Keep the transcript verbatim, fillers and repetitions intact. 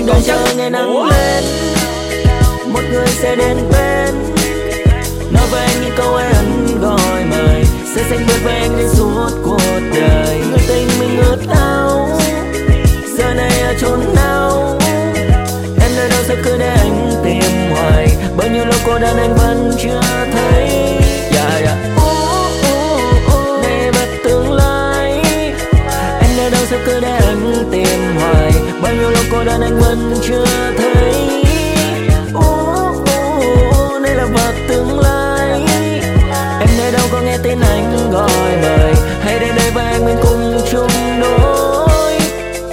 đợi chờ ngày nắng lên, một người sẽ đến bên nói với anh những câu ấy ân gọi mời, sẽ sánh bước với anh đến suốt cuộc đời. Người tình mình ướt áo, giờ này ở chốn nào, em nơi đâu sẽ cứ để anh tìm hoài, bao nhiêu lâu cô đơn anh